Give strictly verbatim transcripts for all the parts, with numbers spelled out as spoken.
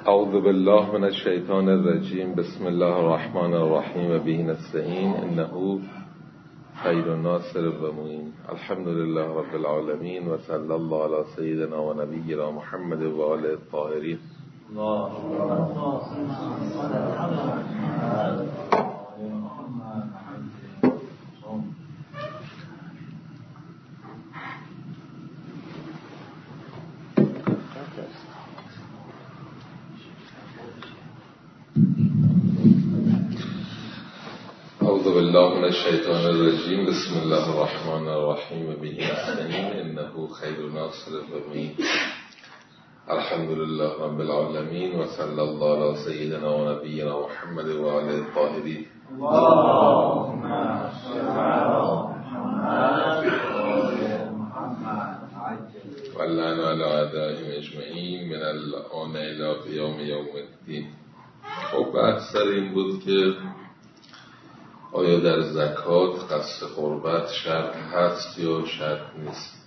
اعوذ بالله من الشیطان الرجیم. بسم الله الرحمن الرحیم و به نستعین انه خیر ناصر و معین. الحمد لله رب العالمین و صلی الله علی سیدنا و نبینا محمد و آله الطاهرین. اعوذ بالله من الشیطان الرجیم. بسم الله الرحمن الرحیم و به نستعین انه خیر ناصر و معین. الحمد لله رب العالمین و صلی الله علی سیدنا و نبینا محمد و آله الطاهرین. اللهم صل علی محمد و لعن علی اعدائهم اجمعین من الآن الی قیام یوم الدین. خب بحث سر این بود که آیا در زکات قصد قربت شرط هست یا شرط نیست.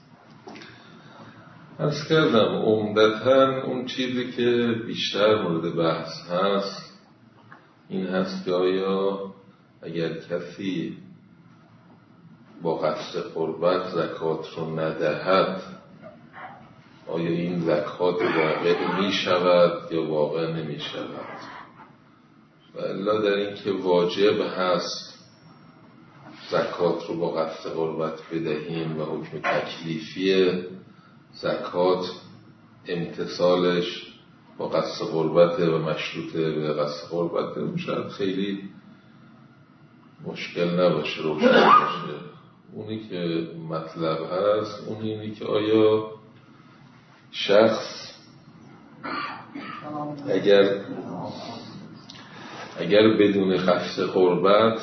عرض کردم عمدتاً اون چیزی که بیشتر مورد بحث هست این هست که آیا اگر کسی با قصد قربت زکات رو ندهد آیا این زکات واقع می شود یا واقع نمی شود. و الا در این که واجب هست زکات رو با قصد قربت بدهیم و حکم تکلیفی زکات امتصالش با قصد قربت و مشروطه به قصد قربت شاید خیلی مشکل نباشه، روشن باشه. اونی که مطلب هست اون اینی که آیا شخص اگر اگر بدون قصد قربت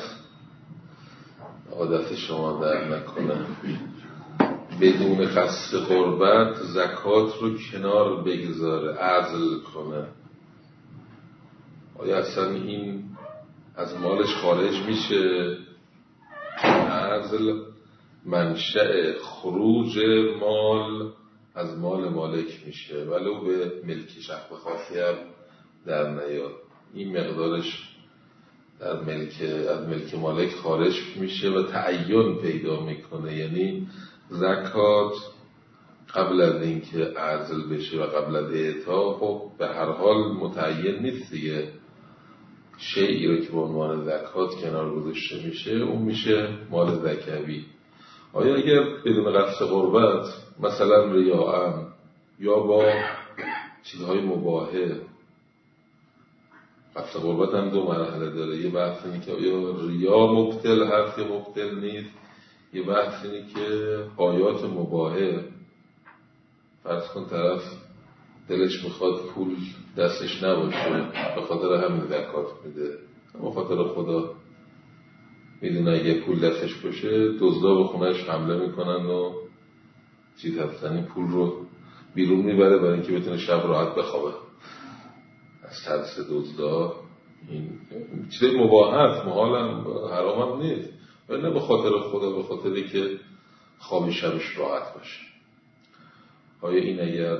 عادت شما در نکنه بدون قصد قربت زکات رو کنار بگذاره، عزل کنه، آیا اصلا این از مالش خارج میشه؟ عزل منشأ خروج مال از مال مالک میشه ولو به ملکی شخص خاصی هم در نیاد. این مقدارش در ملک از ملک مالک خارج میشه و تعین پیدا میکنه. یعنی زکات قبل از اینکه عزل بشه و قبل از اعطا خب به هر حال متعین نیست دیگه. شیئی رو که به عنوان زکات کنار گذاشته میشه اون میشه مال زکوی. آیا اگر بدون قصد قربت مثلا ریاء یا با چیزهای مباحه، قصد قربت هم دو مرحله داره. یه بحث اینه که آیا ریا مبطل هست یا مبطل نیست. یه بحث اینه که آیات مباحه، فرض کن طرف دلش میخواد پول دستش نباشه به خاطر همین زکات میده، به خاطر خدا میدونه اگه پول دستش باشه دزدا به خونهش حمله میکنن و چیز هستن پول رو بیرون میبره برای اینکه بتونه شب راحت بخوابه از ترس دزدا. این چیز مباح هست، محال هم حرام هم نیست، ولی نه به خاطر خدا، به خاطری که خواب شبش راحت باشه. آیا این اگر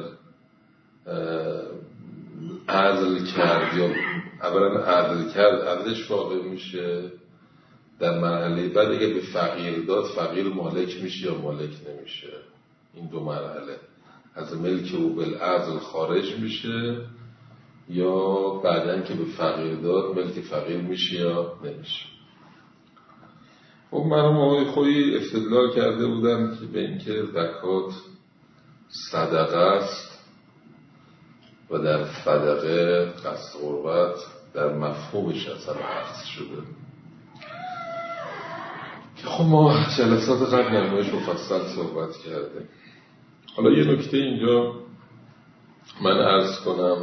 عزل کرد یا اولا عزل کرد عزلش واقع میشه در مرحله بعد اگر به فقیر داد فقیر مالک میشه یا مالک نمیشه. این دو مرحله از ملک او بالعزل خارج میشه یا بعدن که به فقیر داد ملک فقیر میشه یا نمیشه. خب مرحوم آقای خویی استدلال کرده بودن که به اینکه زکات صدقه است و در صدقه قصد قربت در مفهومش اصلا حفظ شده که خب ما جلسات قبل نمایش مفصل صحبت کردیم. حالا یه نکته اینجا من عرض کنم،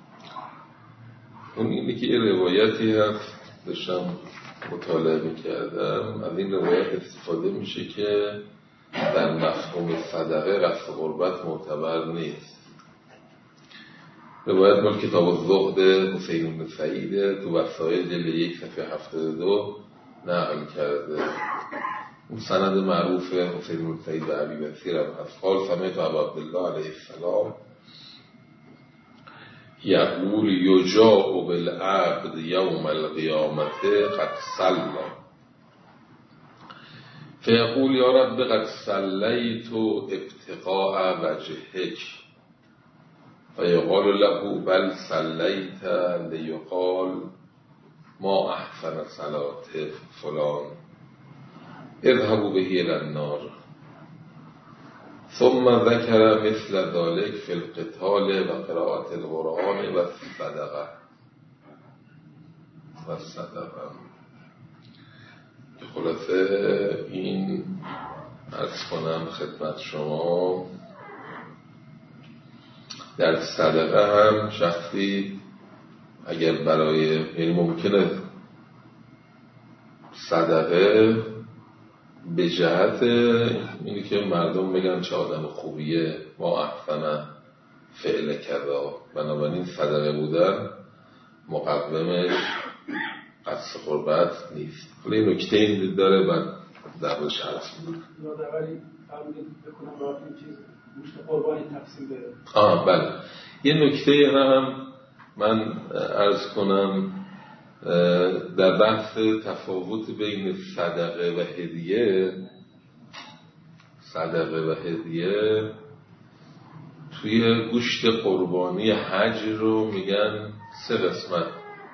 اون اینه که یه روایتی هست داشتم مطالعه می‌کردم، از این روایت استفاده میشه که در مفهوم صدقه قصد قربت معتبر نیست. روایت مال کتاب الزهد حسین بن سعید تو وسائل جلد یک صفحه هفتاد و دو نقل کرده. اون سند معروف حسین بن سعید و ابی بصیر هم هست. قال سمعت ابا عبدالله علیه السلام یقول یجاء بالعبد یوم القیامت قد صلی فیقول یا رب قد صلیت ابتغاء وجهک فیقال له بل صلیت لیقال ما احسن صلاة فلان اذهبوا به الى النار ثم ذکر مثل ذلك في القتال و قراءة القرآن و الصدقه و الصدقه. خلاصه این عرض کنم خدمت شما، در صدقه هم شخصی اگر برای، یعنی ممکنه صدقه به جهت اینی که مردم بگن چه آدم خوبیه، ما احسن فعل کذا، بنابراین صدقه بودن مقومش قصد قربت نیست. حالا این نکته این داره و در روش عرض می‌کنم. یادآوری فرمودید بکنم برای این چیز گوشت قربانی تقسیم بره. آه بله. یه نکته هم من عرض کنم در بحث تفاوت بین صدقه و هدیه. صدقه و هدیه توی گوشت قربانی حج رو میگن سه قسمت: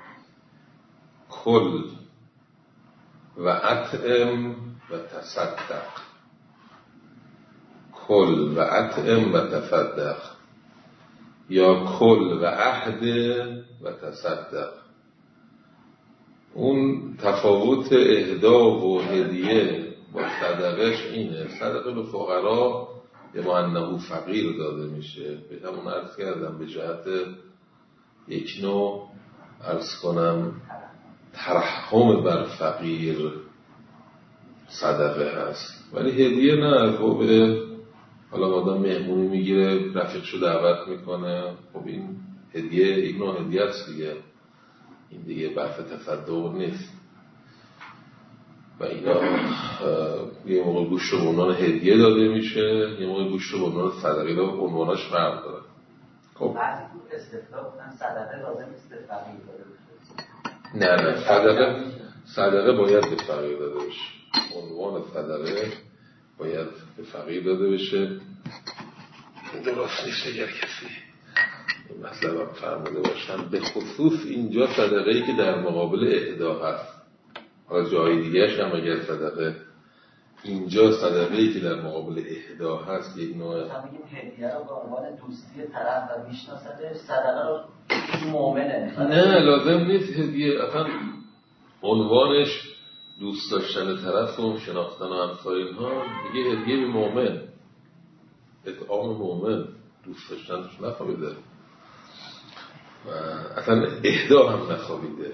کل و اطعم و تصدق. کل و اطعم و تصدق، یا کل و عهد و تصدق. اون تفاوت اهدا و هدیه با صدقش اینه: صدقه به فقرا به معنی فقیر داده میشه، به همون عرض کردم به جهت یک نوع عرض کنم ترحم بر فقیر صدقه هست. ولی هدیه نه، خب حالا آدم مهمونی میگیره، رفیقشو دعوت میکنه، خب این هدیه، یک نوع هدیه است دیگه، این دیگه بحث تصدق نیست. و اینا یه موقع گوشت رو به عنوان هدیه داده میشه، یه موقع گوشت رو به عنوان صدقه داده، عنواناش فرق داره. خب بعضی تو استثناء گفتن صدقه لازم نیست به فقیر داده بشه. نه نه، صدقه صدقه باید به فقیر داده بشه. عنوان صدقه باید به فقیر داده بشه. درست نیست اگر کسی این مسئله هم فرموده باشن، به خصوص اینجا صدقه‌ای که در مقابل اهدا هست. حالا جای دیگه‌اش هم اگر صدقه، اینجا صدقه‌ای که در مقابل اهدا هست یک نوع مثلا میگیم هدیه رو به عنوان دوستی طرف و میشناسدش، صدقه رو مؤمنه. نه لازم نیست هدیه، اصلا عنوانش دوست داشتن طرف و شناختن و همسای اینها، دیگه هدیه به مؤمن، اطعام مؤمن، دوست داشتنش نخوابیده و اصلا اهدا هم نخوابیده.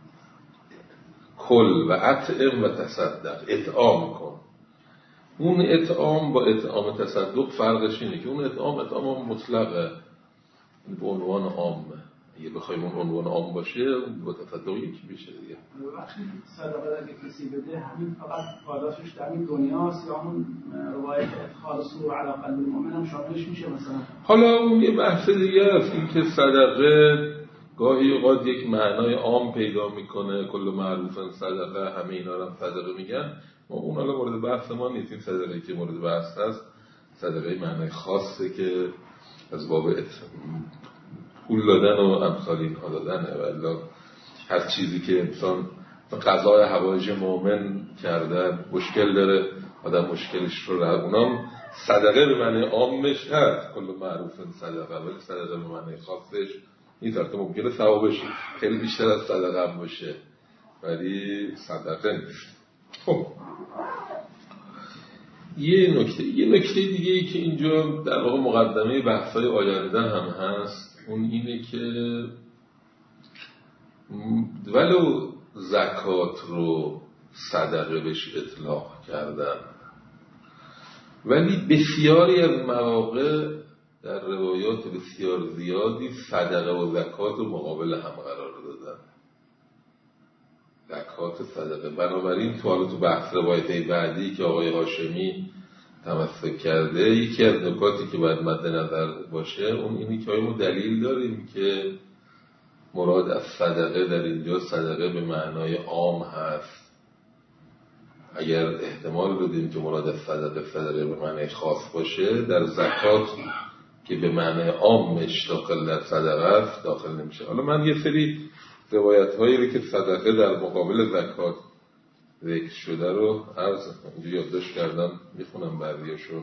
کل و اطعم و تصدق، اطعام کن. اون اطعام با اطعام تصدق فرقش اینه که اون اطعام اطعام مطلقه، به عنوان عامه. اگه بخوایم اون عنوان عام باشه با تصدق یکی میشه دیگه. وقتی صدقه اگه کسی بده همین فقط پاداشش در این دنیاست، یا همون روایت ادخال سرور علی قلب المؤمن هم شاملش میشه مثلا؟ حالا اون یه بحث دیگه است، این که صدقه گاهی اوقات یک معنای عام پیدا میکنه، کل معروفن صدقه، همه اینا رو هم صدقه میگن. ما اون حالا مورد بحث ما نیست. این صدقه که مورد بحث هست صدقه معنای خاصه که از باب پول دادن و امثال اینها دادنه. ولی هر چیزی که انسان قضای حوایج مؤمن کردن مشکل داره، آدم مشکلش رو رفع، اونام صدقه به معنی عامش هست، کل معروفن صدقه، ولی صدقه به معنی خاصش نیست. البته ممکنه ثوابش خیلی بیشتر از صدقه هم باشه ولی صدقه نیست. خب یه نکته یه نکته دیگه ای که اینجا در واقع مقدمه بحث‌های آینده هم هست، اون اینه که ولو زکات رو صدقه بهش اطلاق کردن، ولی بسیاری از مواقع در روایات بسیار زیادی صدقه و زکات رو مقابل هم قرار دادن. زکات صدقه. بنابراین تو حالا تو بحث روایت بعدی که آقای هاشمی تمسک کرده، یکی از نکاتی که باید مد نظر باشه اون اینی که آیا ما دلیل داریم که مراد از صدقه در اینجا صدقه به معنای عام هست. اگر احتمال بدیم که مراد از صدقه صدقه به معنای خاص باشه، در زکات که به معنای عامش داخل در صدقه است داخل نمیشه. حالا من یه سری روایت هایی رو که صدقه در مقابل زکات ذکر شده رو عرض اینجا یادداشت کردم، میخونم بعضیاشو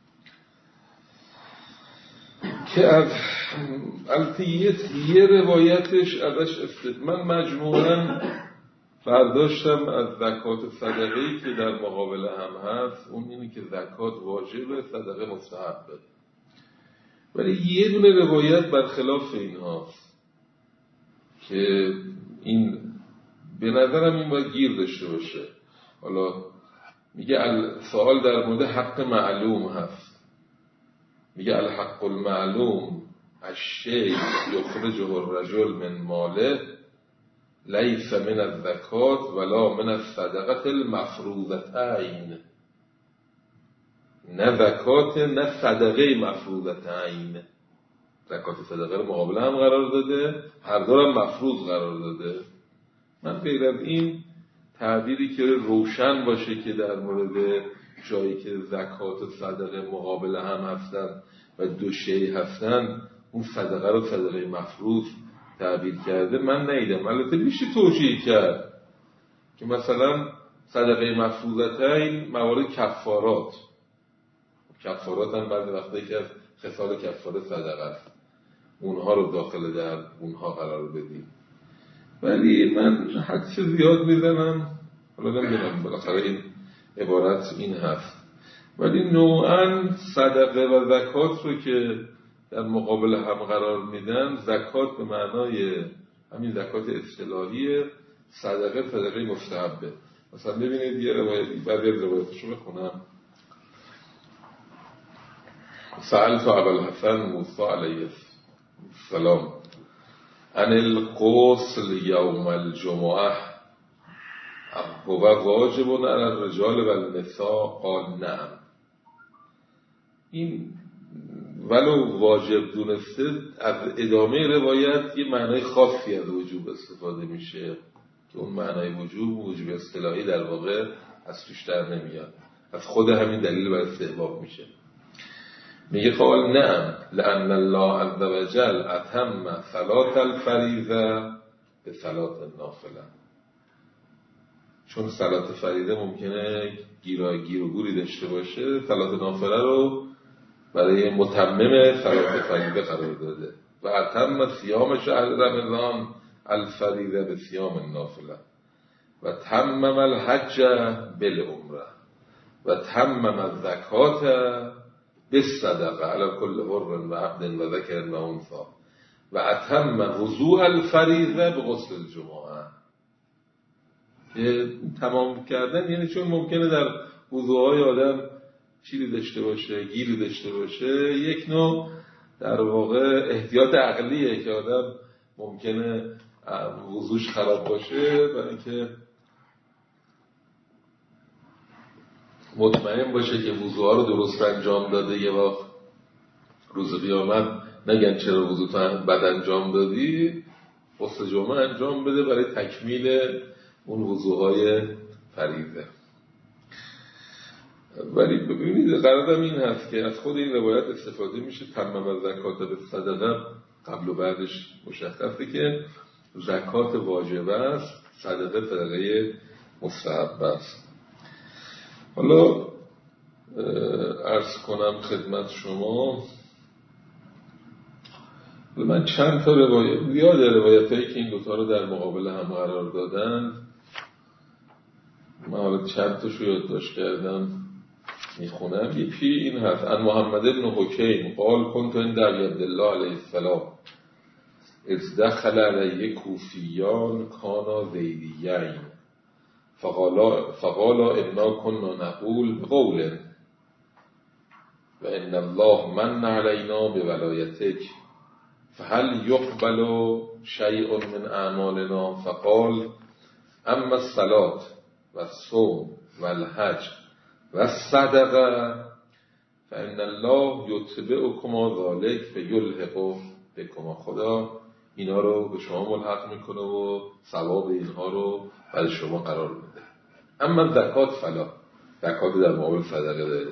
که از البته یه روایتش ازش استد من مجموعاً برداشتم از زکات صدقه‌ای که در مقابل هم هست، اون اینه که زکات واجبه، صدقه مستحبه. ولی یه دونه روایت برخلاف این هاست که این به نظرم این باید گیر داشته باشه. حالا میگه سوال در مورد حق معلوم هست، میگه الحق المعلوم الشیء یخرجه الرجل من ماله لیس من الزکات ولا من الصدقه المفروضتین. نه زکات نه صدقه مفروضتین. زکات صدقه رو مقابل هم قرار داده، هر دو هم مفروض قرار داده. من غیر از این تعبیری که روشن باشه که در مورد جایی که زکات و صدقه مقابل هم هستن و دو شی هستن اون صدقه رو صدقه مفروض تعبیر کرده من ندیدم. البته میشه توجیه کرد که مثلا صدقه مفروضتین موارد کفارات کفارات هم بعد وقتی که خصال کفاره صدقه است، اونها رو داخل در اونها قرار بدیم. ولی من حدس زیاد میزنم، حالا نمیدونم بالاخره این عبارت این هست، ولی نوعاً صدقه و زکات رو که در مقابل هم قرار میدن، زکات به معنای همین زکات اصطلاحیه، صدقه صدقه مستحبه. مثلا ببینید یه روایت بعد یه روایتشو بخونم. سألت ابا الحسن موسی علیه السلام عن الغسل یوم الجمعه هو واجب علی الرجال و النساء قال نعم. این ولو واجب دونسته از ادامه روایت یه معنای خاصی از وجوب استفاده میشه که اون معنای وجوب وجوب اصطلاحی در واقع از توش در نمیاد، از خود همین دلیل بر استحباب میشه. میگه قال نعم لأن الله عز وجل اتم صلاة الفریضه به صلاة النافله. چون صلاة فریضه ممکنه گیرا گیر و گوری داشته باشه، صلاة نافله رو برای متمم صلاة فریضه قرار داده. و اتم صیام شهر رمضان الفریضه به صیام النافله و تمم الحج بالعمره و تمم الزکات بالصدقه علی کل حر و عبد و ذکر و انثی و اتم وضوء الفریضه به غسل الجمعه. تمام کردن یعنی چون ممکنه در وضوهای آدم چیزی داشته باشه، گیری داشته باشه، یک نوع در واقع احتیاط عقلیه که آدم ممکنه وضوش خراب باشه، برای اینکه مطمئن باشه که وضوها رو درست انجام داده. یه وقت روز قیامت نگن چرا وضو تو بد انجام دادی، غسل جمعه انجام بده برای تکمیل اون وضوهای فریضه. ولی ببینید غرضم این هست که از خود این روایت استفاده میشه. تمام زکات به صدقه قبل و بعدش مشخصه که زکات واجب است، صدقه صدقه مستحب است. حالا عرض کنم خدمت شما، من چند تا روایت زیاد روایت هایی که این دوتا رو در مقابل هم قرار دادن، من حالا چند تاشو یادداشت کردم میخونم. یکی این هست ان محمد بن حکیم قال كنت عند عبدالله علیه السلام اذ دخل علیه کوفیان کانا زیدیین فقالا فقالا انا كنا نقول بقول و ان الله من علینا بولایتک فهل يقبل شیء من اعمالنا فقال اما الصلاة و الصوم و الحج و الصدقه فان الله یتبعکما ذلک فیلحق بکما. خدا اینا رو به شما ملحق میکنه و ثواب اینها رو برای شما قرار میده. اما زکات فلا، زکات در مقابل صدقه داره.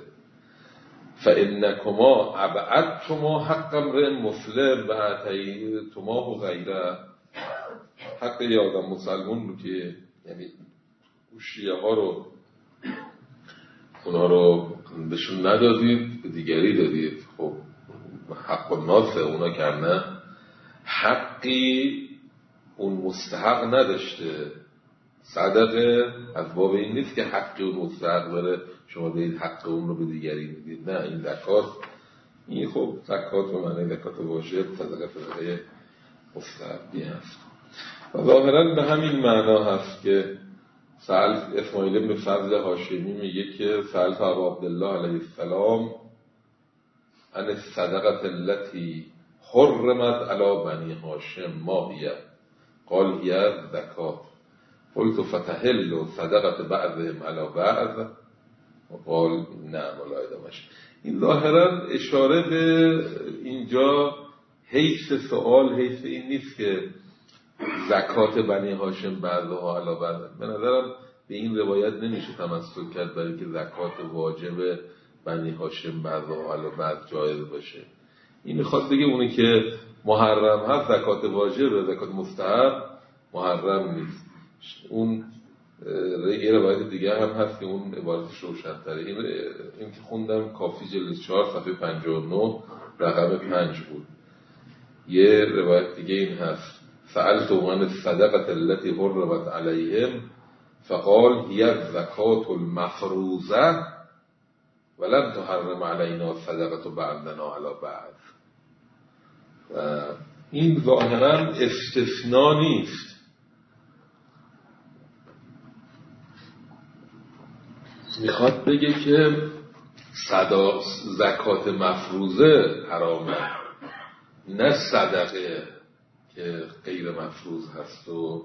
فانکما ابعدتما حق امرئ مسلم و اعطیتماه و غیره، حق یه آدم مسلمون رو که یعنی شیعه ها رو اونا رو بهشون ندادید به دیگری دادید، خب حق الناس اونا کرنه، حقی اون مستحق نداشته. صدقه از باب این نیست که حقی اون مستحق داره شما دارید حق اون رو به دیگری میدید، نه این زکات، این خب زکات و معنی زکات واجب، صدقه صدقه مستحبی هست و ظاهرا به همین معنا هست که سأل اسماعیل بن فضل هاشمی میگه که سألت ابا عبدالله علیه السلام عن الصدقه التي حرمت علی بنی هاشم ما هی قال هی الزکات قلت فتحل صدقه بعضهم علی بعض و قال نعم الایدمش. این ظاهرا اشاره به اینجا حیث سوال حیث این نیست که زکات بنی هاشم بعضها علی بعض. به نظرم به این روایت نمیشه تمسک کرد برای که زکات واجب بنی هاشم بعضها علی بعض جایز باشه. این میخواد بگه اونی که محرم هست زکات واجب، زکات مستحب محرم نیست. اون یه روایت دیگه هم هست که اون عبارتش روشن‌تره. این این که خوندم کافی جلد چهار صفحه پنجاه و نه رقم پنج بود. یه روایت دیگه این هست سألت عن الصدقه التي حرمت عليهم فقال هي الزکات المفروضه ولم تحرم علينا الصدقه بعضنا على بعض. و این ظاهرا استثناء نیست، میخواد بگه که صدا زکات مفروضه حرامه، نه صدقه که غیر مفروض هست. و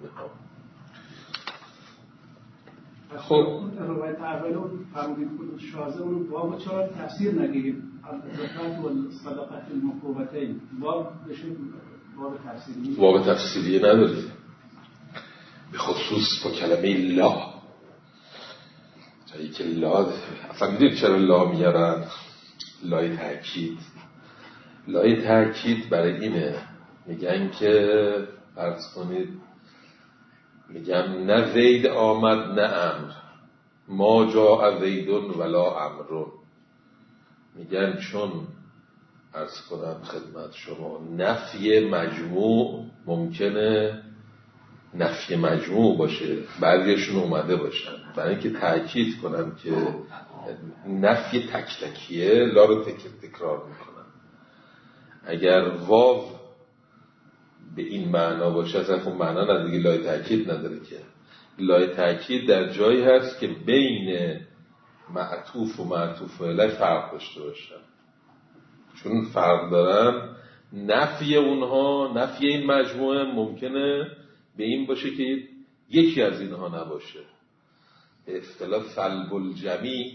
خب روایت اول اون فرمودید بود شازه اون باب چهار تفسیر نگیرید زکات و صدقات المفروضتین، باب بشه باب تفسیری باب تفسیری ندارید، به خصوص با کلمه لا، جایی که لا اصلا میدید چرا لا میارن؟ لای تأکید. لای تأکید برای اینه، میگن که فرض کنید میگم نه زید آمد نه امر، ما جاء زیدون ولا امرون. میگن چون عرض کنم خدمت شما نفی مجموع ممکنه نفی مجموع باشه، بعضیشون اومده باشن برای اینکه تأکید کنن که نفی تک تکیه لا رو تک تکرار میکنن. اگر واو به این معنا باشه اصلا خب معنا نداره، لای تأکید نداره که. لای تأکید در جایی هست که بین معطوف و معطوف الیه فرق داشته باشن، چون فرق دارن. نفی اونها، نفی این مجموعه ممکنه به این باشه که یکی از اینها نباشه. به اصطلاح سلب الجمیع،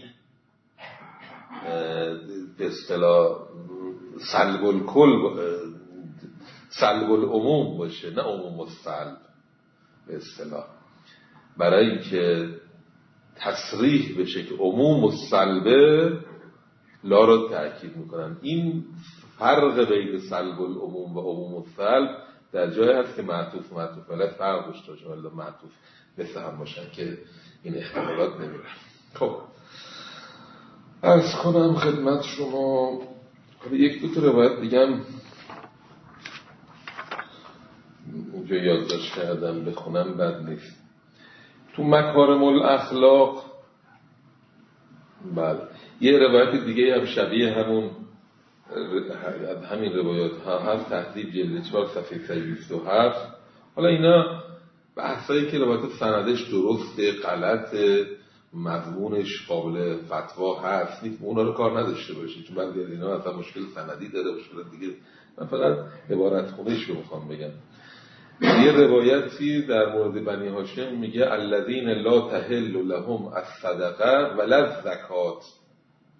به اصطلاح سلب الکل، سلب العموم باشه، نه عموم السلب. به اصطلاح برای اینکه تصریح بشه که عموم السلبه لا را تأکید میکنن. این فرق بین سلب العموم و عموم السلب در جای هست که معطوف و معطوف الیه فرق داشته باشه، ولی معطوف مثل هم باشن که این احتمالات نمیره. خب عرض کنم خدمت شما یک دو تا روایت دیگه هم اینجا یادداشت کردم بخونم بد نیست. تو مکارم الاخلاق بله یه روایت دیگه هم شبیه همون همین روایات ها هست، تهذیب جلد چهار صفحه صد و بیست و هفت. حالا اینا بحثایی که روایت سندش درسته غلطه مضمونش قابل فتوا هست نیست، اونا رو کار نداشته باشید، چون بعضی از اینا اصلا مشکل سندی داره، مشکل دیگه. من فقط عبارت خونش رو میخوام بگم. یه روایتی در مورد بنی هاشم میگه الذین لا تحل لهم الصدقه ولا الزکات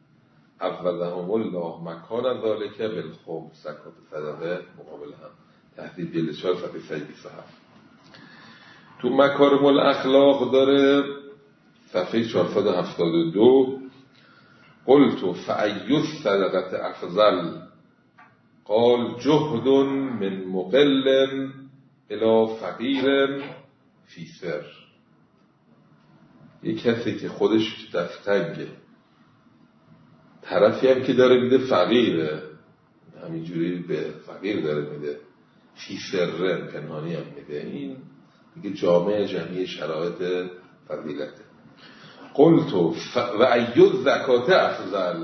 عوضهم الله مکان ذلک بالخمس. زکات صدقه مقابل هم تهذیب جلد چهار صفحه صد و بیست و هفت. تو مکارم الاخلاق داره صفحه چهارصد و هفتاد و دو قلت فأی الصدقة افضل قال جهد من مقل الی فقیر فی سر. یک کسی که خودش دستنگه، طرفی هم که داره میده فقیره، همینجوری به فقیر داره میده، فی سر پنهانی هم میده، این دیگه جامعه جمعی شرایط فضیلته. قلت و ای الزکات افضل،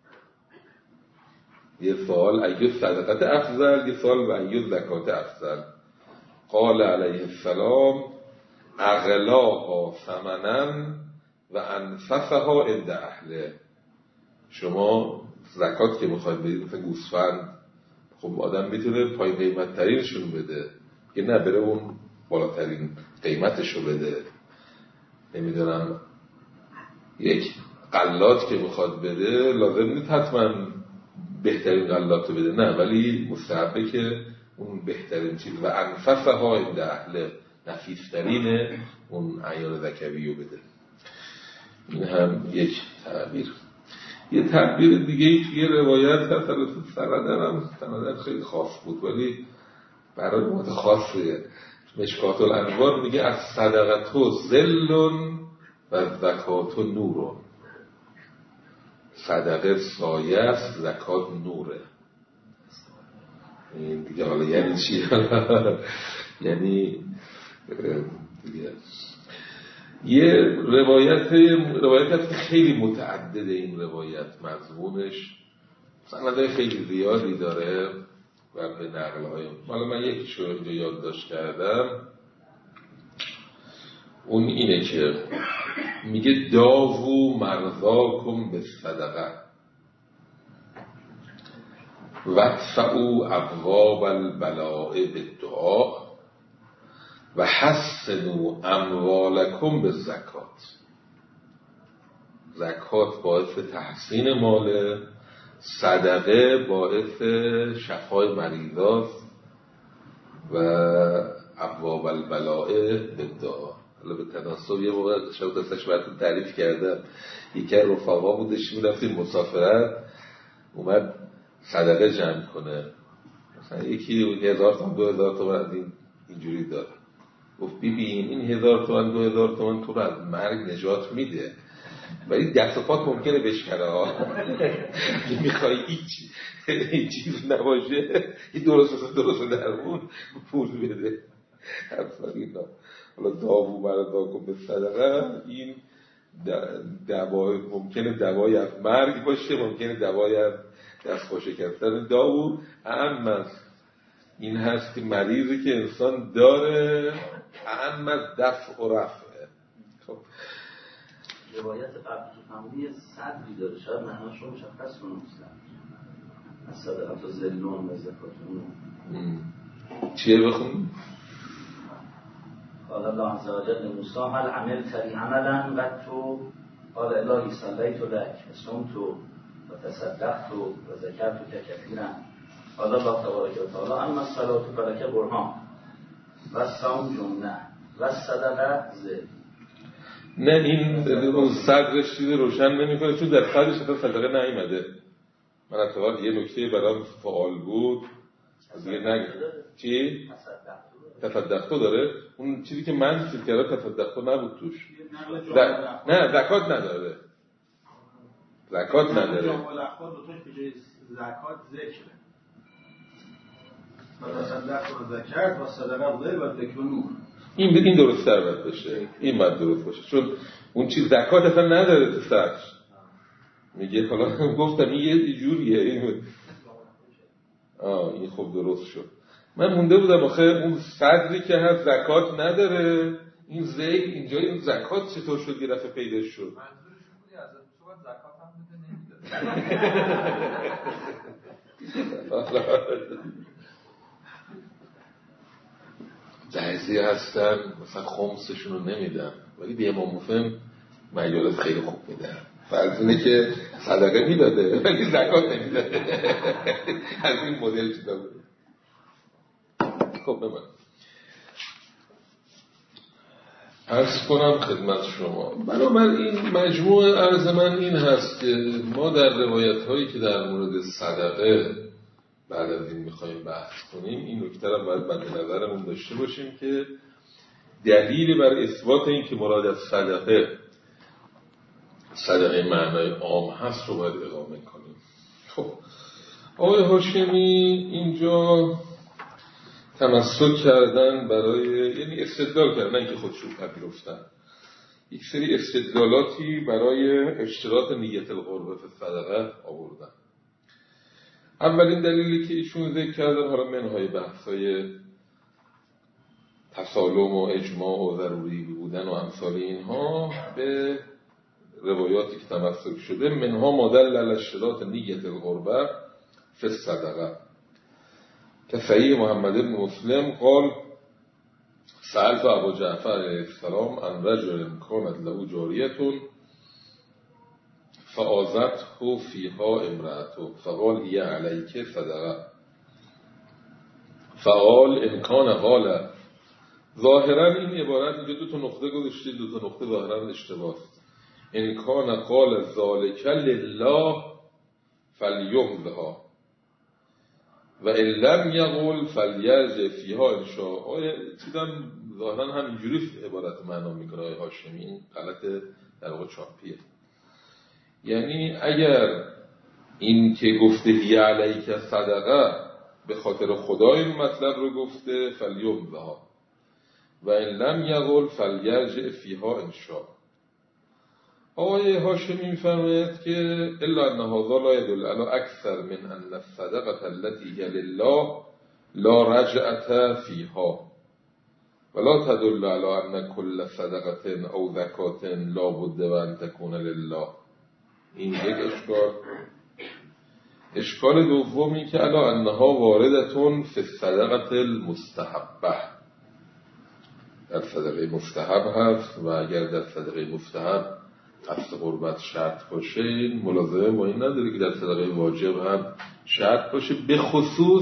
یه سوال ای صدقت افضل، یه سوال و ای الزکات افضل. قال علیه السلام اغلاها ثمنا و انفسها عند اهله. شما زکات که میخواید بدید، مثلا گوسفند، خب آدم میتونه پای قیمت ترینشون بده که نه بره اون بالاترین قیمتشو بده. نمیدونم یک قلات که میخواد بده لازم نیست حتما بهترین قلات رو بده، نه، ولی مستحبه که اون بهترین چیز و انفسها عند اهله، نفیسترین اون عیار ذکوی رو بده. این هم یک تعبیر. یه تعبیر دیگه یه روایت هست، البته سندن هم سندن خیلی خاص بود ولی برای مورد خاصه. مشکات الانوار میگه از صدقت ظلٌ و زکات نور. صدقه سایه است، زکات نوره. این دیگه حالا یعنی چی؟ یعنی دیگه یه روایت روایت هست خیلی متعدده، این روایت مضمونش سندهای خیلی زیادی داره و به نقل‌های، حالا من یکیشو اینجا یادداشت کردم. اون اینه که میگه داوو مرضاکم به صدقه وادفعوا ابواب البلاء بالدعاء و حسنوا اموالکم به زکات. زکات باعث تحسین ماله، صدقه باعث شفای مریضاست و ابواب البلاء بالدعاء. حالا به تناسب یه موقع شاید دستش براتون تعریف کردم، یکی از رفقا بودش میرفتیم مسافرت، اومد صدقه جمع کنه، مثلا یکی هزار تومن دو هزار تومن از این اینجوری داره. گفت ببین این هزار تومن دو هزار تومن تو رو از مرگ نجات میده ولی دست و پات ممکنه بشکنه ها. میخوای هیچ هیچ چیز نباشه، این درست درست درمون پول بده. حرفا اینا. حالا داوو مرضاکم به صدقه، این دوای ممکنه دوای از مرگ باشه، ممکنه دوای از دست خوش کردن. داوو اهم است، این هست که مریضی که انسان داره اهم از دفع و رفعه. خب روایت قبلی که فهمیدی یه صدری داره، شاید معناش رو مشخص کنم از صدقات و ذلون و زکاتون چیه بخون؟ قال الله عز وجل لموسی هل عملت لی عملا و تو قال الهی صلیت لک و صمت و تصدقت و ذکرت کثیرا قال الله تبارک و تعالی اما الصلاة فلک برهان و الصوم جنة و الصدقه ذل. نه این اون صدرش چیزی روشن نمی‌کنه چون در صدرش اصلا صدقه نیامده. من اتفاقا یه نکته برام فعال بود دیگه نگه چی؟ تصدقتو داره؟ اون چیزی که من چیز کرده تصدقتو نبود توش. نه زکات نداره، زکات نداره. جامعه الاخبار دو تاش به جای زکات ذکره و تصدق و زکات و صدقه و ذل و ذکر نور. این این درست تر باید باشه، این باید درست باشه چون اون چیز زکات اصلا نداره تو سرش. میگه حالا گفتم این یه جوریه این آه این خوب درست شد. من مونده بودم آخه اون صدری که هست زکات نداره، این زید اینجا این زکات چطور شد یه دفعه پیدا شد؟ منظورش بودی از تو زکات هم بده نمیداره. بعضی هستن مثلا خمسشون رو نمیدن ولی به امام مفهم مجالات خیلی خوب میدن. فرض اینه که صدقه میداده ولی زکات نمیداده. از این مدل چیزا بود. خب بمن عرض کنم خدمت شما. بنابراین مجموع عرض من این هست که ما در روایت هایی که در مورد صدقه بعد از این میخواییم بحث کنیم، این نکته را باید مد نظرمون داشته باشیم که دلیل بر اثبات این که مراد از صدقه صدقه معنای عام هست رو باید اقامه کنیم. خب آقای هاشمی اینجا تمسک کردن برای، یعنی استدلال کردن که خودشون پذیرفتن، یک سری استدلالاتی برای اشتراط نیت القربه فی صدقه آوردن. اولین دلیلی که ایشون ذکر کردن، حالا منهای بحثای تسالم و اجماع و ضروری بودن و امثال اینها، به روایاتی که تمسک شده، منها مدل علی اشتراط نیت القربه فی الصدقه که صحیح محمد بن مسلم قال سألت ابو جعفر علیه السلام عن رجل كانت له جاریة فآذته فیها امرأته فقال هي علیک صدقه فقال ان کان قال. ظاهرا این عبارت اینجا دو تا نقطه گذاشتید، دو تا نقطه ظاهرا اشتباه است. ان کان قال ذلک لله فلیمضها و ان لم یقل فلیرجع فیها ان شاء. آیا چیدم ظاهرا هم اینجوری عبارت معنا میکنه آقای هاشمی، این غلط در واقع چاپیه. یعنی اگر این که گفته هی علیک صدقه به خاطر خدا این مطلب رو گفته فلیمضها و ان لم یقل فلیرجع فیها ان شاء. آقای هاشمی می‌فرماید که الا ان هذا لا يدل على اکثر من ان الصدقه التي هي لله لا رجعه فيها ولا تدل على ان كل صدقه او زکات لا بد و ان تكون لله. این یک اشکال. اشکال دومی که الا انها واردتون فی الصدقه المستحبه، در صدقه مستحب هست و اگر در صدقه مستحب قصد قربت شرط باشه، این ملازمه با این نداره که در صدقه واجب هم شرط باشه، به خصوص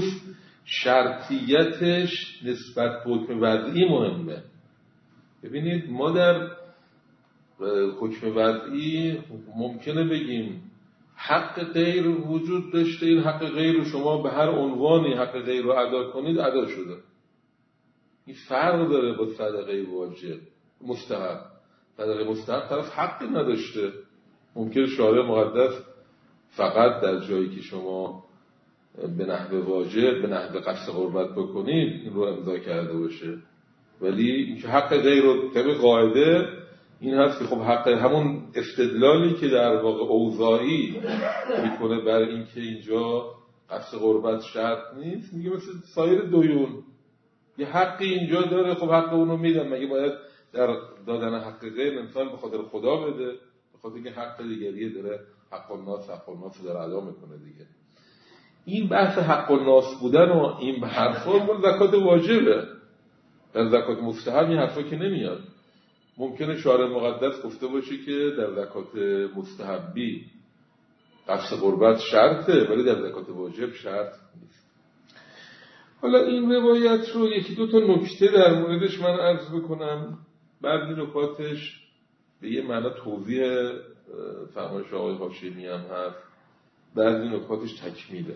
شرطیتش نسبت به حکم وضعی مهمه. ببینید ما در حکم وضعی ممکنه بگیم حق غیر وجود داشته، این حق غیر رو شما به هر عنوانی حق غیر رو ادا کنید ادا شده. این فرق داره با صدقه واجب مستحب. صدقه مستحب طرف حقی نداشته، ممکن شارع مقدس فقط در جایی که شما به نحو واجب به نحو قصد قربت بکنید این رو امضا کرده باشه، ولی اینکه حق غیر رو طبق قاعده این هست که خب حق همون استدلالی که در واقع اوضاعی میکنه بر این که اینجا قصد قربت شرط نیست، میگه مثل سایر دیون یه حقی اینجا داره، خب حق اونو میدن، مگه باید در دادن حق غیر انسان به خاطر خدا بده؟ به خاطر که حق دیگریه داره، حق الناس حق الناس داره ادا میکنه دیگه. این بحث حق الناس بودن و این حرفا مال زکات واجبه، در زکات مستحب این حرفا که نمیاد. ممکنه شارع مقدس گفته باشه که در زکات مستحبی قصد قربت شرطه ولی در زکات واجب شرط نیست. حالا این روایت رو یکی دو تا نکته در موردش من عرض بکنم، بعد این نکاتش به یه معنا توضیح فرمایش آقای هاشمی هم هست، بعد این نکاتش تکمیله.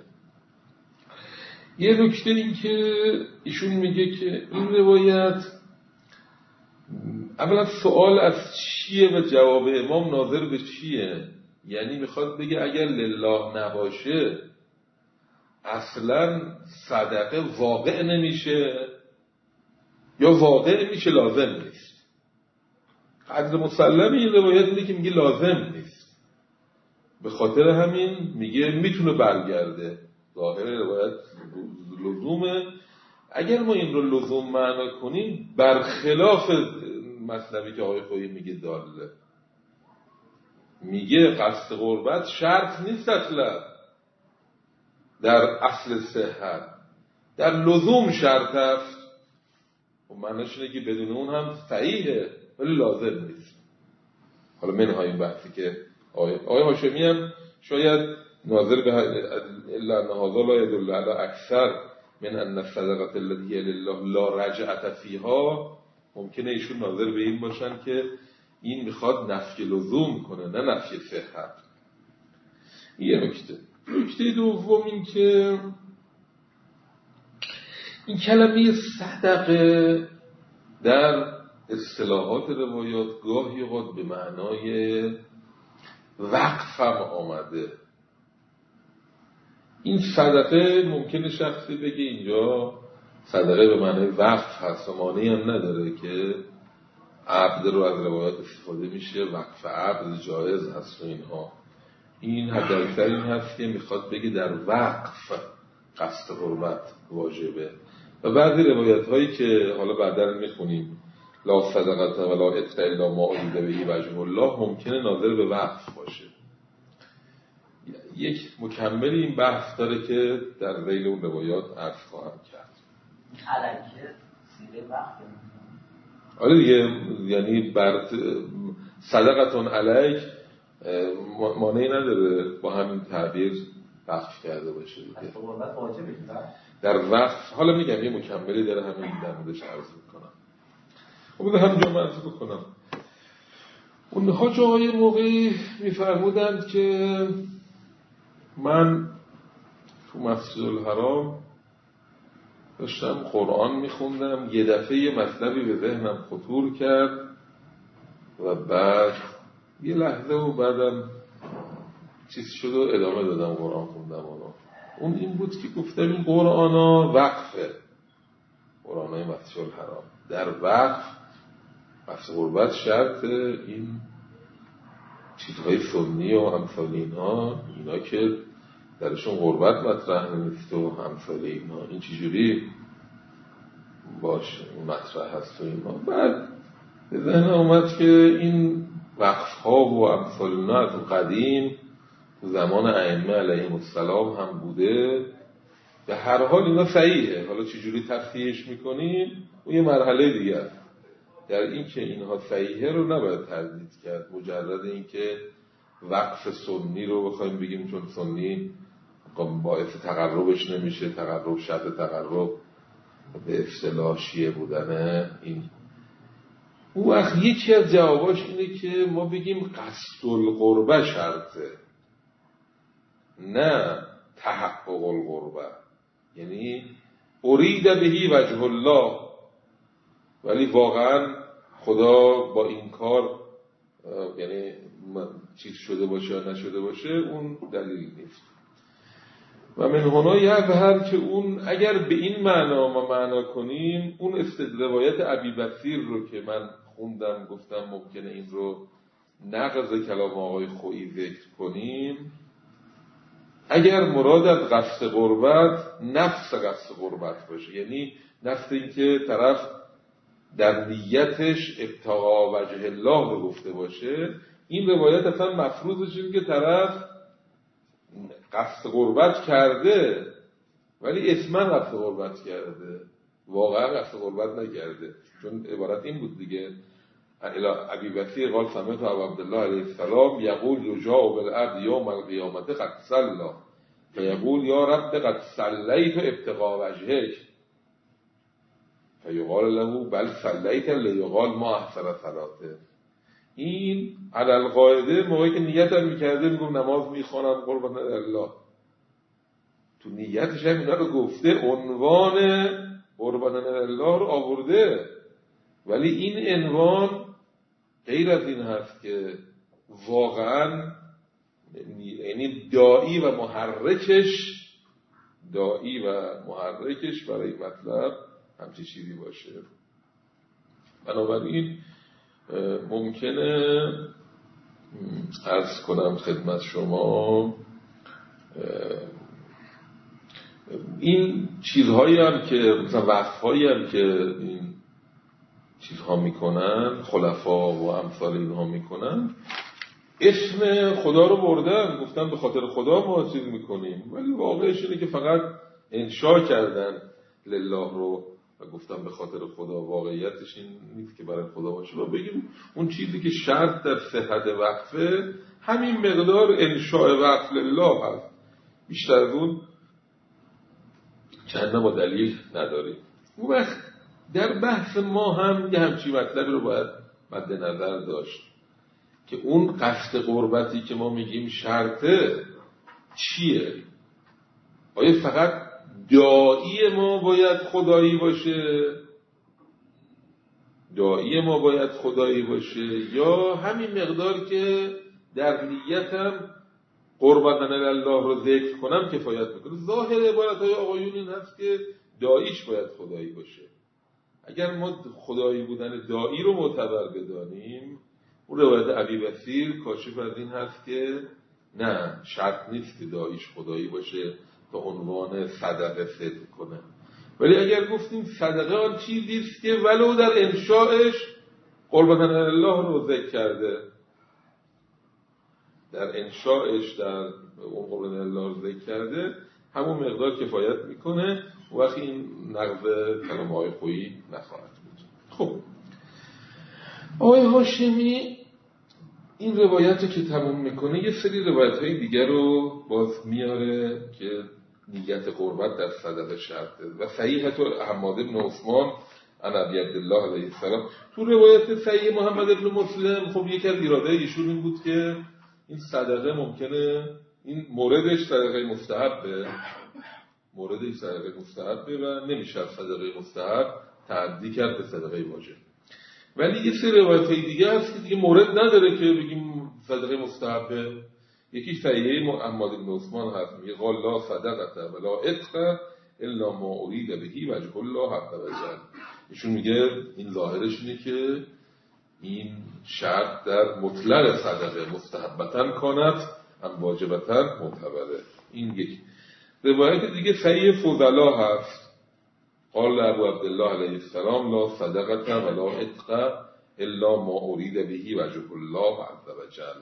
یه نکته این که ایشون میگه که این روایت اولا سوال از چیه و جواب امام ناظر به چیه، یعنی میخواد بگه اگر لله نباشه اصلا صدقه واقع نمیشه یا واقع میشه لازم نیست. قدر مسلم این روایت اینه که میگه لازم نیست، به خاطر همین میگه میتونه برگرده. ظاهر روایت لزومه. اگر ما این رو لزوم معنا کنیم برخلاف مطلبی که آقای خویی میگه داله، میگه قصد قربت شرط نیست اصلا در اصل صحت، در لزوم شرط هست. و معنیش اینه که بدون اون هم صحیحه ولی لازم نیست. حالا منهای این بحثی که آقای, آقای هاشمی هم شاید ناظر به الا ان هذا لا يدل على اکثر من ان الصدقه التي هي لله لا رجعت فیها، ممکنه ایشون ناظر به این باشن که این میخواد نفی لزوم کنه نه نفی صحت. یه نکته. نکته دوم این که این کلمه صدقه در اصطلاحات روایات گاهی اوقات به معنای وقف هم آمده. این صدقه ممکنه شخصی بگه اینجا صدقه به معنای وقف هست و معنی هم نداره که عبد رو از روایات استفاده میشه، وقف عبد جایز هست و اینها. این حداکثر این هست که میخواد بگه در وقف قصد قربت واجبه. و بعضی روایت هایی که حالا بعدا میخونیم لا صدقت ولا عتق الا ما ارید به وجه الله ممکنه ناظر به وقف باشه. یک مکمل این بحث داره که در ذیل اون روایات عرض خواهم کرد. علکه سیره وقت آره دیگه، یعنی بر صدقتون علیک مانعی نداره با همین تعبیر وقف کرده باشه دیگه. در وقف حالا میگم یه مکملی داره همین در موردش عرض میکنم. خب همینجا من عرض بکنم. اونها جای موقعی میفرمودند که من تو مسجد الحرام داشتم قرآن میخوندم، یه دفعه یه مطلبی به ذهنم خطور کرد و بعد یه لحظه و بعدم چیز شد و ادامه دادم قرآن خوندم. اون این بود که گفتم این قرآن ها وقفه، قرآن های مسجد الحرام در وقف قصد قربت شرط این چیزهای سنی و امثال اینها، اینا که درشون قربت مطرح نیست و امثال اینها، این چجوری باشه مطرح هست و اینها. بعد به ذهن اومد که این وقف ها و امثال اینها از قدیم زمان ائمه علیهم السلام هم بوده. به هر حال اینا صحیحه، حالا چجوری تصحیحش میکنیم و یه مرحله دیگه است. در این که اینها صحیحه رو نباید تردید کرد. مجرد این که وقف سنی رو بخوایم بگیم چون سنی باعث تقربش نمیشه، تقرب شرط تقرب به اصطلاح شیعه بودنه، این اون وقت یکی از جواباش اینه که ما بگیم قصد القربه شرطه نه تحقق القربه، یعنی ارید بهی وجه الله، ولی واقعا خدا با این کار یعنی چیز شده باشه یا نشده باشه اون دلیل نیست. و من هنا یظهر که اون اگر به این معنا ما معنا کنیم اون استدروایت ابی بصیر رو که من خوندم گفتم ممکنه این رو نقض کلام آقای خویی ذکر کنیم، اگر مراد از قصد قربت نفس قصد قربت باشه، یعنی نفس این که طرف در نیتش ابتغاء وجه الله رو گفته باشه، این روایت اصلا مفروضش اینه که طرف قصد قربت کرده ولی اسما قصد قربت کرده، واقعا قصد قربت نکرده. چون عبارت این بود دیگه ابی بصیر قال سمعت ابا عبدالله علیه السلام یقول یجاء بالعبد یوم القیامة قد صلی فیقول یا رب قد صلیت ابتغاء وجهک فیقال له بل صلیت لیقال ما احسن صلاته. این علی القاعده موقعی که نیت هم میکرده میگم نماز میخوانم قربان الله، تو نیتش هم اینا رو گفته، عنوان قربان الله رو آورده، ولی این عنوان غیر از این هست که واقعا یعنی داعی و محرکش داعی و محرکش برای مطلب همچی چیزی باشه. بنابراین ممکنه عرض کنم خدمت شما این چیزهایی هم که مثلا وقفهایی هم که این چیزها میکنن خلفا و امثال اینها میکنن اسم خدا رو بردن، گفتن به خاطر خدا ما چیز میکنیم، ولی واقعش اینه که فقط انشاء کردن لله رو و گفتم به خاطر خدا. واقعیتش این نیست که برای خدا باشه. و بگیم اون چیزی که شرط در صحت وقفه همین مقدار انشاء وقف لله هست، بیشتر از اون چند ما دلیل نداریم. اون وقت در بحث ما هم یه همچین مطلبی رو باید مد نظر داشت که اون قصد قربتی که ما میگیم شرطه چیه؟ آیا فقط داعی ما باید خدایی باشه؟ داعی ما باید خدایی باشه یا همین مقدار که در نیتم قربتن الله رو ذکر کنم کفایت میکنه؟ ظاهر عبارتهای آقایون این هست که داعیش باید خدایی باشه. اگر ما خدایی بودن داعی رو معتبر بدانیم، اون روایت ابی بصیر کاشف از این هست که نه، شرط نیست که داعیش خدایی باشه تا عنوان صدقه صدق کنه. ولی اگر گفتیم صدقه آن چیزی است که ولو در انشاءش قربتن الله رو ذکر کرده، در انشاءش در اون قربتن الله رو ذکر کرده، همون مقدار کفایت میکنه و وقتی این نقض کلام آقای خویی نخواهد بود. خب آقای هاشمی این روایت رو که تموم میکنه یه سری روایت های دیگر رو باز میاره که نیت قربت در صدقه شرطه و صحیحت حماد بن عثمان عن ابی عبدالله علیه السلام. تو روایت صحیح محمد بن مسلم خب یک از ایراده ایشون این بود که این صدقه ممکنه این موردش صدقه مستحبه موردش صدقه مستحبه و نمیشه از صدقه مستحب تعدی کرد به صدقه واجب. ولی یه سری روایت‌های دیگه هست که دیگه مورد نداره که بگیم صدقه مستحبه. یکی صحیحه محمد بن عثمان هست، میگه قال لا صدقه ولا عتق الا ما ارید بهی وجه الله عز وجل. ایشون میگه این ظاهرش اینه که این شرط در مطلق صدقه مستحبتاً کند هم واجبتاً معتبره. این یک روایت دیگه صحیح فضلا هست، قال ابو عبدالله علیه السلام لا صدقه ولا عتق الا ما ارید بهی وجه الله عز وجل.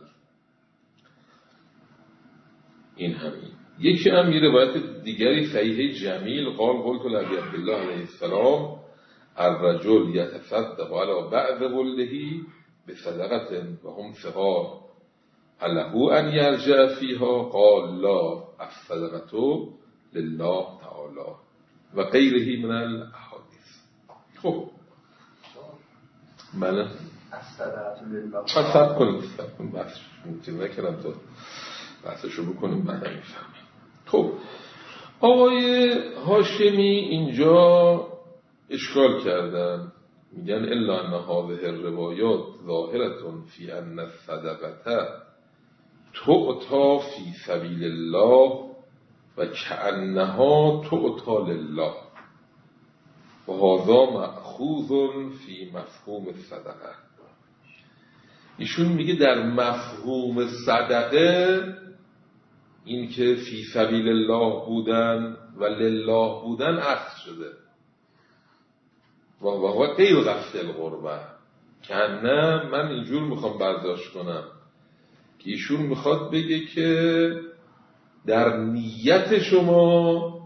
این همین. یکی هم یه روایت دیگری صحیح جمیل قال قلت لابی عبدالله علیه السلام الرجل یتصدق علی بعض ولده بصدقه و هم صغار هل هو ان یرجع فیها قال لا الصدقه لله تعالی و غیره من الاحادیث. خب من الصدقه لله صبر کنید صبر کنید بحث ممکن نکردم تا بحثشو بکنیم بعد میفهمیم. خب آقای هاشمی اینجا اشکال کردن، میگن الا ان هذه الروایات ظاهرة فی ان الصدقه تعطى فی سبیل الله و کأنها تعطى لله و هذا مأخوذ فی مفهوم الصدقه. ایشون میگه در مفهوم صدقه این که فی سبیل الله بودن و لله بودن اخذ شده و و غیر قصد القربه. که نه من اینجور میخوام برداشت کنم که ایشون میخواد بگه که در نیت شما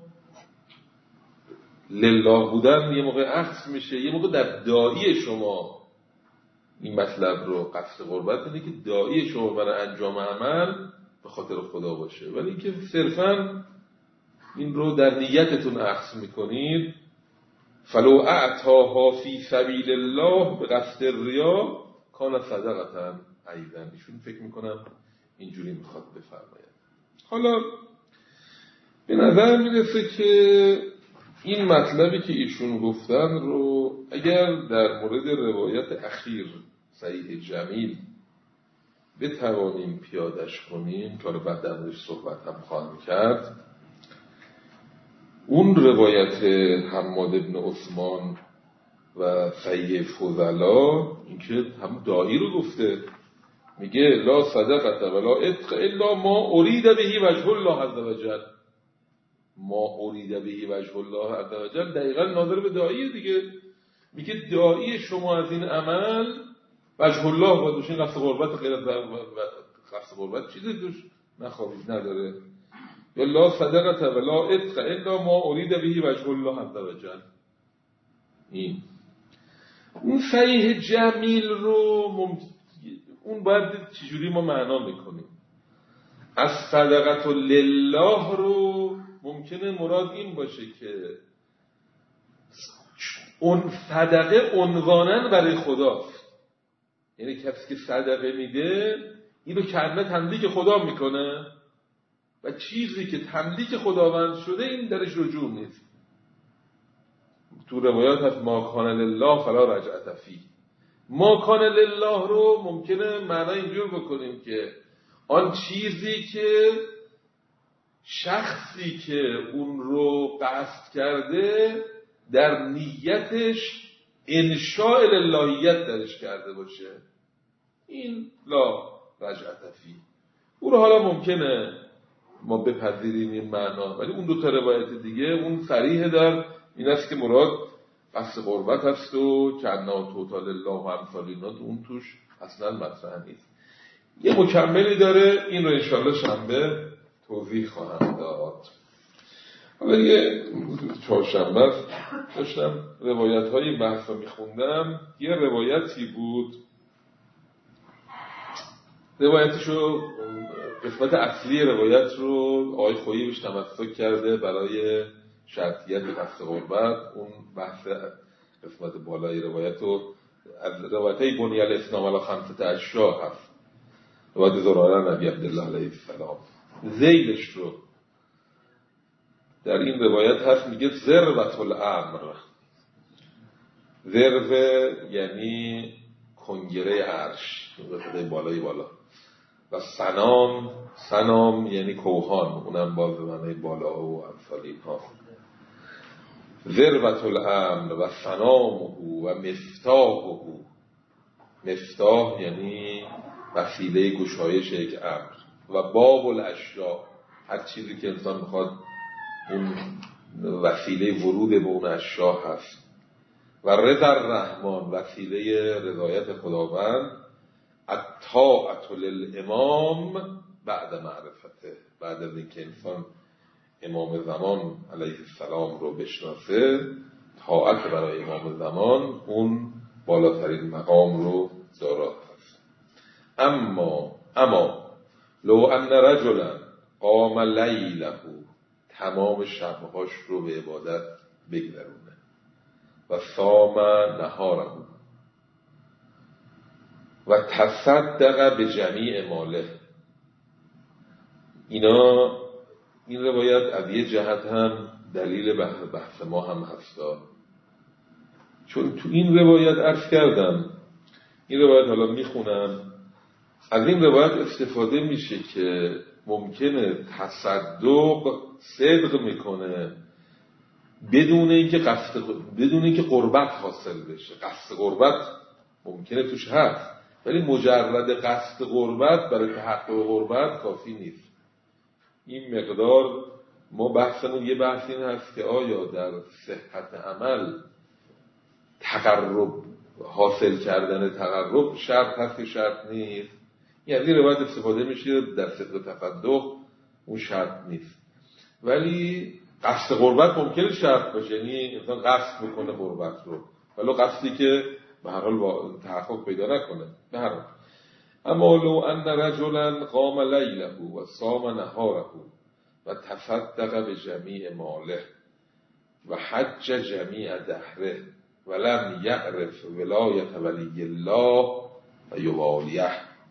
لله بودن یه موقع اخذ میشه، یه موقع در داعی شما این مطلب رو قصد قربت اینه که داعی شما برای انجام عمل به خاطر خدا باشه، ولی اینکه صرفاً این رو در نیتتون اخذ میکنید فلو اعطاها فی سبیل الله به قصد ریا کان صدقه ایضا. ایشون فکر میکنم اینجوری میخواد بفرماید. حالا به نظر میرسه که این مطلبی که ایشون گفتن رو اگر در مورد روایت اخیر صحیح جمیل بتوانیم پیادش کنیم که بعد در موردش صحبت هم خواهم کرد، اون روایت حماد بن عثمان و صحیح فضلا اینکه هم داعی رو گفته، میگه لا صدقه ولا عتق الا ما ارید بهی وجه الله عز وجل. ما ارید بهی وجه الله عز وجل دقیقا ناظر به داعی دیگه. میگه داعی شما از این عمل وجه الله باید باشه. این قصد قربت غیر از قصد قربت چیزی دوش نخواهید نداره. یا لا صدقه ولا عتق الا ما ارید بهی وجه الله عز وجل. این اون صحیح جمیل رو ممت... اون باید چجوری ما معنا میکنیم. از صدقه لله رو ممکنه مراد این باشه که اون صدقه عنواناً برای خداست، یعنی کسی که صدقه میده اینو کنه تملیک خدا میکنه و چیزی که تملیک خداوند شده این درش رجوع نیست. تو روایات هست ما کان لله فلا رجعت فیه. ما کان لله رو ممکنه معنی اینجور بکنیم که آن چیزی که شخصی که اون رو قصد کرده در نیتش انشاء الهیت درش کرده باشه، این لا رجعت فیه. او رو حالا ممکنه ما بپذیریم این معنا، ولی اون دو تا روایت دیگه اون صریح در این است که مراد قصد قربت هست و کنا توتال الله و امثال اینا اون توش اصلا مطرح نیست. یه مکملی داره، این رو انشالله شنبه توضیح خواهم داد. حالا یه چهارشنبه داشتم روایت های بحث رو میخوندم، یه روایتی بود، روایتشو قسمت اصلی روایت رو آقای خویی بهش تمسک کرده برای شرطیت قصد قربت. اون بحث قسمت بالای روایت رو از روایت های بنی الاسلام علی خمسة اشیاء هست، روایت زراره نبی عبدالله علیه السلام. ذیلش رو در این روایت هست میگه ذروة الامر. ذروه یعنی کنگره عرش، قسمت بالای بالا، و سنام، سنام یعنی کوهان، اونم باز به معنی بالا و امثال اینها. ذروة الامر و سنامه و مفتاحه. مفتاح یعنی وسیله گشایش یک امر، و باب الاشیاء، هر چیزی که انسان میخواد اون وسیله ورود به اون اشیاء هست. و رضا الرحمن، وسیله رضایت خداوند. الطاعة للامام بعد معرفته، بعد از اینکه انسان امام زمان علیه السلام رو بشناسه، طاعت برای امام زمان اون بالاترین مقام رو دارا هست. اما اما لو ان رجلا قام لیله، تمام شبهاش رو به عبادت بگذرونه، و صام نهاره و تصدق به جمیع ماله. اینا این روایت از یه جهت هم دلیل بحث, بحث ما هم هستا، چون تو این روایت عرض کردم، این روایت حالا میخونم، از این روایت استفاده میشه که ممکنه تصدق صدق میکنه بدون اینکه قصد بدون اینکه قربت حاصل بشه. قصد قربت ممکنه توش هست، ولی مجرد قصد قربت برای تحقق قربت کافی نیست. این مقدار ما بحثمون یه بحث این هست که آیا در صحت عمل تقرب، حاصل کردن تقرب شرط هست که شرط نیست. یعنی روایت استفاده میشه در صدق تصدق اون شرط نیست، ولی قصد قربت ممکنه شرط باشه، یعنی انسان قصد بکنه قربت رو، ولی قصدی که به هر حال با تحقق پیدا نکنه. به هر حال اما لو ان رجلا قام لیله و صام نهاره و تصدق به جمیع ماله و حج جمیع دهره و لم یعرف ولایت ولی الله و یوالیه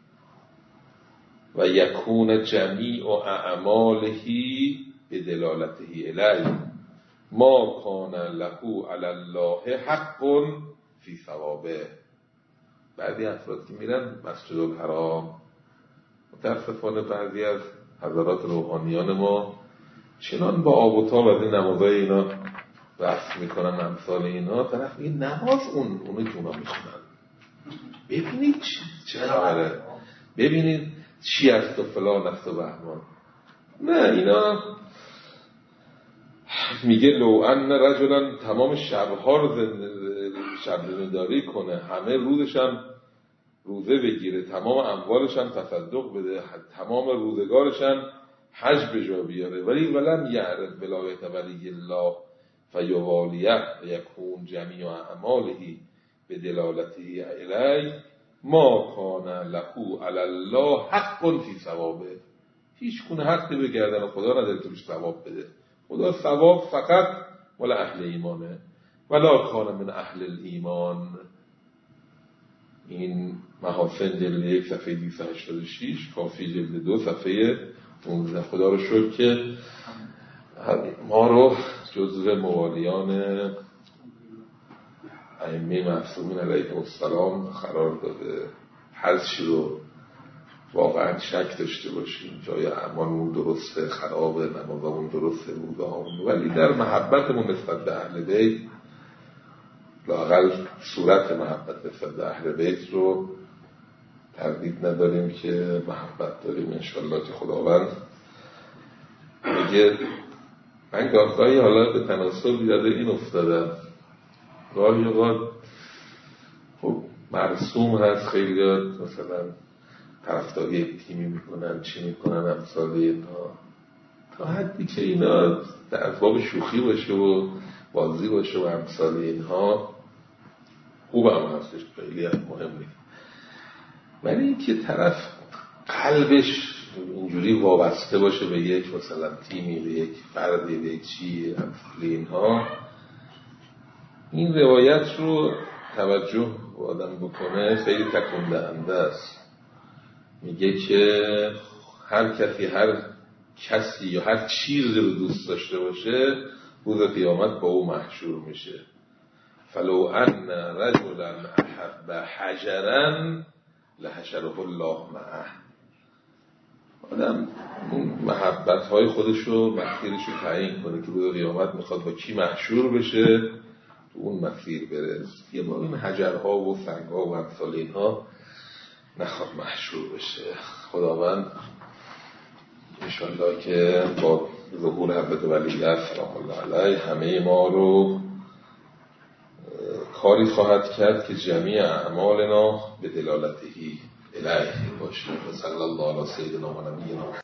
و یکون جمیع اعماله به دلالته الیه ما کان له علی الله حق فی ثوابه. بعضی افراد که میرن مسجد الحرام، متاسفانه بعضی از حضرات روحانیان ما چنان با آب و تاب از این نمازهای اینا رفت میکنن، امثال اینا، طرف این نماز اون اونی که اونا میخونن، ببینید چه خبره، ببینید چی است و فلان است و بهمان. نه، اینا میگه لو ان رجلا تمام شبها رو شب‌زنداری کنه، همه روزش هم روزه بگیره، تمام اموالش هم تصدق بده، تمام روزگارش هم حج به جا بیاره، ولی ولم یعرف ولایت ولی الله فیوالیه یکون جمیع اعماله به دلالته الیه ما کان له علی الله حق فی ثوابه. هیچ گونه حقی به گردن خدا نداره توش ثواب بده. خدا ثواب فقط مال اهل ایمانه. ولا کان من اهل الایمان. این محاسن جلد یک صفحه دویست و هشتاد و شش، کافی جلد دو صفحه پانزده. خدا رو شکر که ما رو جزو موالیان ائمه معصومین علیهم السلام قرار داده. هر چی رو واقعا شک داشته باشیم، جای اعمالمون درسته، خرابه، نمازمون درسته، روزهامون، ولی در محبتمون نسبت به اهل بیت، لااقل صورت محبت نسبت به اهل بیت رو تردید نداریم که محبت داریم انشالله که خداوند میگه. من گاهی حالا به تناسب یاد این افتادم، گاهی اوقات خب مرسوم هست، خیلی مثلا طرفداری یک تیمی میکنن، چی میکنن، امثال اینا، تا حدی که اینا در باب شوخی باشه و بازی باشه و امثال اینها خوب هم هستش، خیلی هم مهم نیست. ولی این که طرف قلبش اینجوری وابسته باشه به یک مثلا تیمی، به یک فردی، به یک چی امثال اینها، این روایت رو توجه آدم بکنه خیلی تکون دهنده است. میگه که هر کسی هر کسی یا هر چیزی رو دوست داشته باشه روز قیامت با او محشور میشه. فلو ان رجلا احب حجرا لحشره الله معه. آدم اون محبت‌های خودش رو، مسیرش رو تعیین کنه که روز قیامت میخواد با کی محشور بشه، تو اون مسیر بره. یه با این حجرها و سنگها و امثال اینها نخواد محشور بشه. خداوند انشالله که با ظهور حضرت ولیعصر سلام الله علیه همه ما رو کاری خواهد کرد که جمیع اعمالنا به دلالتهی الیه باشه. صلی الله علی سیدنا و نبینا